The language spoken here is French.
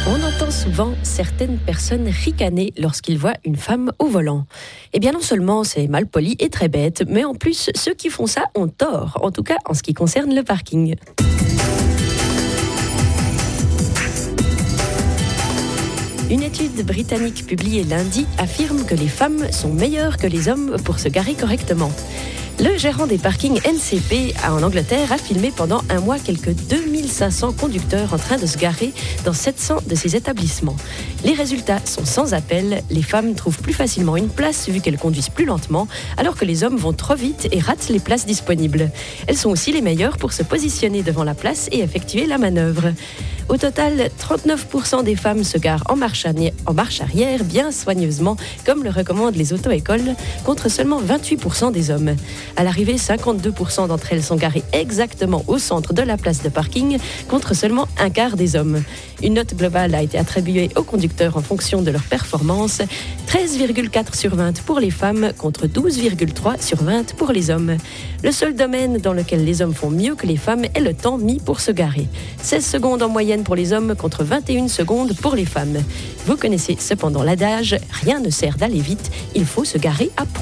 On entend souvent certaines personnes ricaner lorsqu'ils voient une femme au volant. Eh bien non seulement c'est mal poli et très bête, mais en plus ceux qui font ça ont tort, en tout cas en ce qui concerne le parking. Une étude britannique publiée lundi affirme que les femmes sont meilleures que les hommes pour se garer correctement. Le gérant des parkings NCP en Angleterre a filmé pendant un mois quelques 2500 conducteurs en train de se garer dans 700 de ces établissements. Les résultats sont sans appel. Les femmes trouvent plus facilement une place vu qu'elles conduisent plus lentement, alors que les hommes vont trop vite et ratent les places disponibles. Elles sont aussi les meilleures pour se positionner devant la place et effectuer la manœuvre. Au total, 39% des femmes se garent en marche arrière bien soigneusement, comme le recommandent les auto-écoles, contre seulement 28% des hommes. À l'arrivée, 52% d'entre elles sont garées exactement au centre de la place de parking, contre seulement un quart des hommes. Une note globale a été attribuée aux conducteurs en fonction de leur performance, 13,4 sur 20 pour les femmes, contre 12,3 sur 20 pour les hommes. Le seul domaine dans lequel les hommes font mieux que les femmes est le temps mis pour se garer. 16 secondes en moyenne pour les hommes contre 21 secondes pour les femmes. Vous connaissez cependant l'adage « Rien ne sert d'aller vite, il faut se garer à point ».